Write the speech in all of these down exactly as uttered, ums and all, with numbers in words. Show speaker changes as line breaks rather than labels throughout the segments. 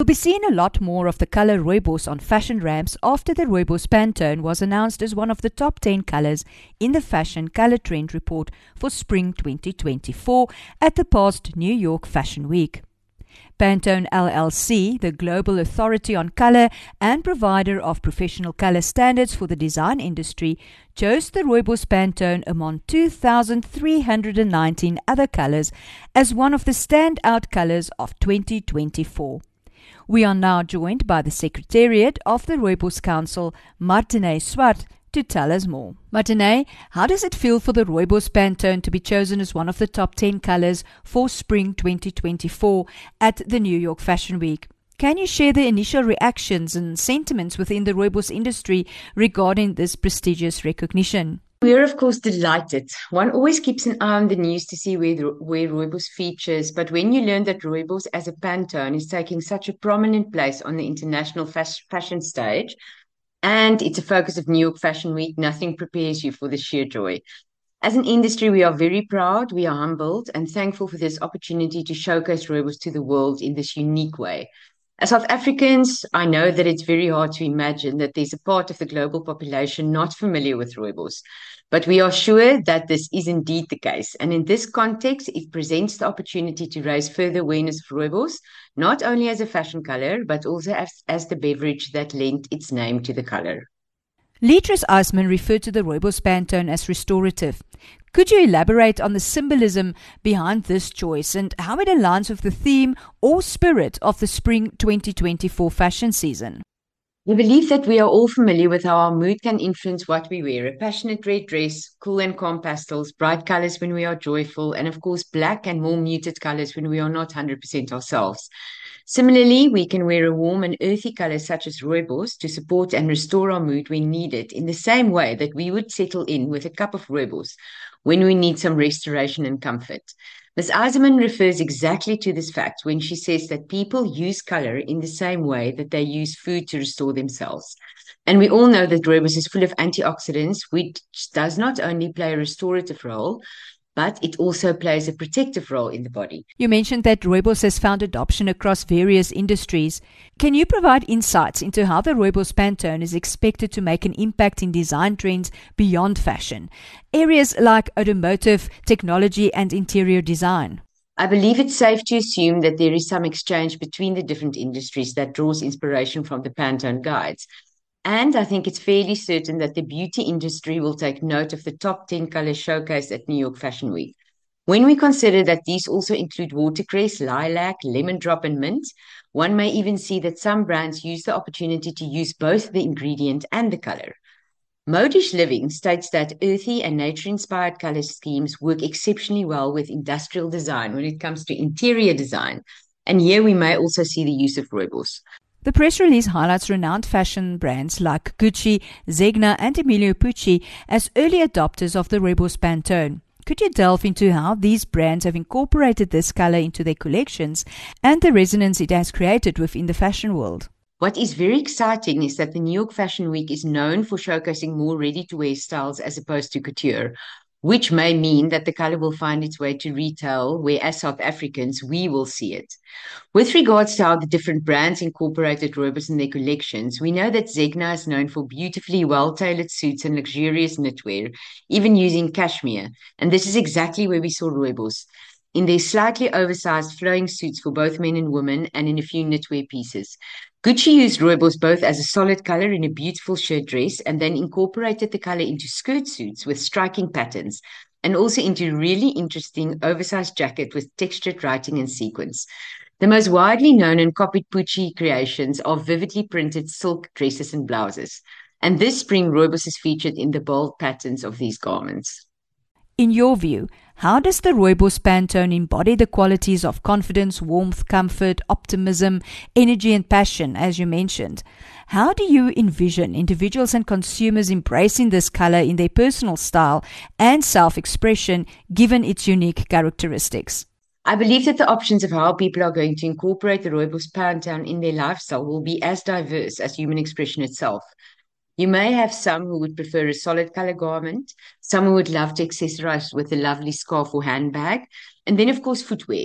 We'll be seeing a lot more of the color rooibos on fashion ramps after the rooibos Pantone was announced as one of the top ten colors in the Fashion Color Trend Report for Spring twenty twenty-four at the past New York Fashion Week. Pantone L L C, the global authority on color and provider of professional color standards for the design industry, chose the rooibos Pantone among two thousand three hundred nineteen other colors as one of the standout colors of twenty twenty-four. We are now joined by the Secretariat of the Rooibos Council, Martine Swart, to tell us more. Martine, how does it feel for the rooibos Pantone to be chosen as one of the top ten colors for Spring twenty twenty-four at the New York Fashion Week? Can you share the initial reactions and sentiments within the rooibos industry regarding this prestigious recognition?
We are, of course, delighted. One always keeps an eye on the news to see where, where rooibos features, but when you learn that rooibos as a Pantone is taking such a prominent place on the international fas- fashion stage, and it's a focus of New York Fashion Week, nothing prepares you for the sheer joy. As an industry, we are very proud, we are humbled, and thankful for this opportunity to showcase rooibos to the world in this unique way. As South Africans, I know that it's very hard to imagine that there's a part of the global population not familiar with rooibos, but we are sure that this is indeed the case. And in this context, it presents the opportunity to raise further awareness of rooibos, not only as a fashion color, but also as, as the beverage that lent its name to the color.
Leatrice Eisman referred to the rooibos Pantone as restorative. Could you elaborate on the symbolism behind this choice and how it aligns with the theme or spirit of the Spring twenty twenty-four fashion season?
We believe that we are all familiar with how our mood can influence what we wear. A passionate red dress, cool and calm pastels, bright colors when we are joyful, and of course black and more muted colors when we are not one hundred percent ourselves. Similarly, we can wear a warm and earthy color such as rooibos to support and restore our mood when needed, in the same way that we would settle in with a cup of rooibos when we need some restoration and comfort. Miz Eisenman refers exactly to this fact when she says that people use color in the same way that they use food to restore themselves. And we all know that rooibos is full of antioxidants, which does not only play a restorative role, but it also plays a protective role in the body.
You mentioned that rooibos has found adoption across various industries. Can you provide insights into how the rooibos Pantone is expected to make an impact in design trends beyond fashion, areas like automotive, technology, and interior design?
I believe it's safe to assume that there is some exchange between the different industries that draws inspiration from the Pantone guides. And I think it's fairly certain that the beauty industry will take note of the top ten colors showcased at New York Fashion Week. When we consider that these also include watercress, lilac, lemon drop, and mint, one may even see that some brands use the opportunity to use both the ingredient and the color. Modish Living states that earthy and nature-inspired color schemes work exceptionally well with industrial design when it comes to interior design. And here we may also see the use of rooibos.
The press release highlights renowned fashion brands like Gucci, Zegna, and Emilio Pucci as early adopters of the rooibos Pantone. Could you delve into how these brands have incorporated this color into their collections and the resonance it has created within the fashion world?
What is very exciting is that the New York Fashion Week is known for showcasing more ready-to-wear styles as opposed to couture, which may mean that the color will find its way to retail, where as South Africans, we will see it. With regards to how the different brands incorporated rooibos in their collections, we know that Zegna is known for beautifully well-tailored suits and luxurious knitwear, even using cashmere. And this is exactly where we saw rooibos, in their slightly oversized flowing suits for both men and women, and in a few knitwear pieces. Gucci used rooibos both as a solid color in a beautiful shirt dress and then incorporated the color into skirt suits with striking patterns and also into really interesting oversized jacket with textured writing and sequins. The most widely known and copied Pucci creations are vividly printed silk dresses and blouses. And this spring, rooibos is featured in the bold patterns of these garments.
In your view, how does the rooibos Pantone embody the qualities of confidence, warmth, comfort, optimism, energy, and passion, as you mentioned? How do you envision individuals and consumers embracing this color in their personal style and self-expression, given its unique characteristics?
I believe that the options of how people are going to incorporate the rooibos Pantone in their lifestyle will be as diverse as human expression itself. You may have some who would prefer a solid color garment, some who would love to accessorize with a lovely scarf or handbag, and then, of course, footwear,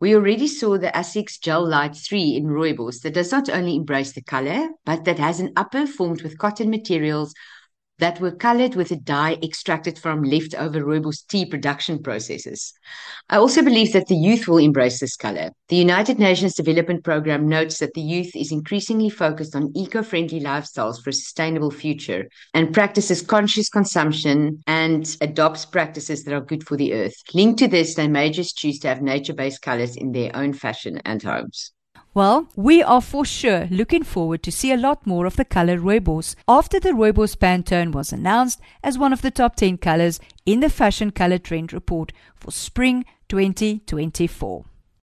We already saw the Asics Gel Light three in Rooibos that does not only embrace the color, but that has an upper formed with cotton materials that were colored with a dye extracted from leftover Rooibos tea production processes. I also believe that the youth will embrace this color. The United Nations Development Programme notes that the youth is increasingly focused on eco-friendly lifestyles for a sustainable future and practices conscious consumption and adopts practices that are good for the earth. Linked to this, they may just choose to have nature-based colors in their own fashion and homes.
Well, we are for sure looking forward to see a lot more of the color Rooibos after the Rooibos Pantone was announced as one of the top ten colors in the Fashion Color Trend Report for Spring twenty twenty-four.